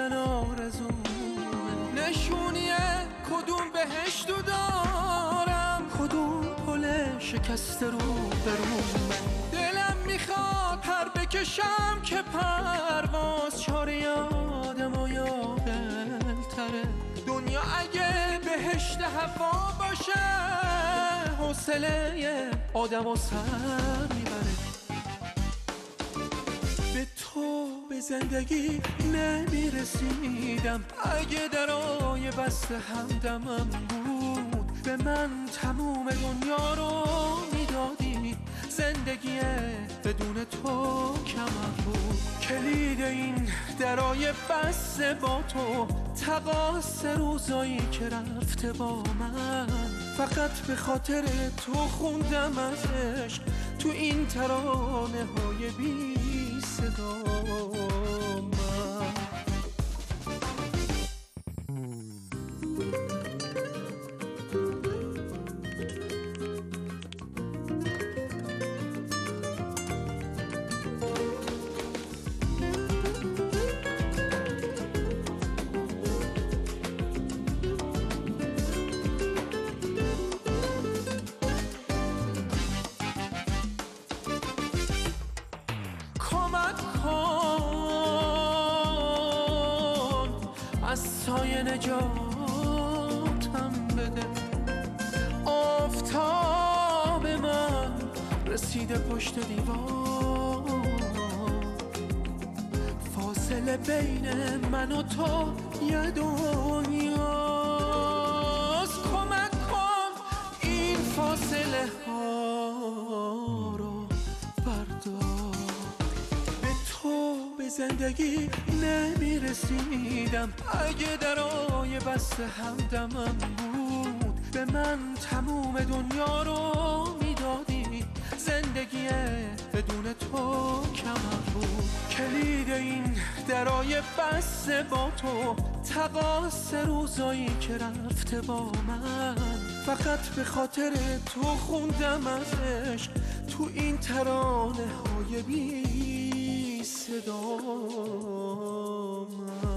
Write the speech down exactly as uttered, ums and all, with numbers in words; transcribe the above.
دیدن آرزومه، نشونیه کدوم بهشتو دارم، کدوم پل شکسته رو برومه. دلم میخواد پر بکشم که پرواز چاره آدم و یاقل‌تره. دنیا اگه بهشت هوا باشه حوصله آدم و سر میبره. به تو به زندگی نمیرسیدم، اگه درای بست همدمم بود به من تموم دنیا رو میدادی. زندگی بدون تو کمم بود، کلید این درای بسته با تو، تقاص روزایی که رفته با من. فقط به خاطر تو خوندم ازش تو این ترانه های بی صدا من. کمک کن از سایه نجاتم بده، آفتاب من رسیده پشت دیوار، فاصله بین من و تو یه دنیاست. کمک کن این فاصله ها رو بردار. به زندگی نمیرسیدم، اگه درای بست همدمم بود به من تموم دنیا رو میدادی. زندگی بدون تو کمم بود، کلید این درای بسته با تو، تقاص روزایی که رفته با من. فقط به خاطر تو خوندم ازش تو این ترانه های بی صدا من.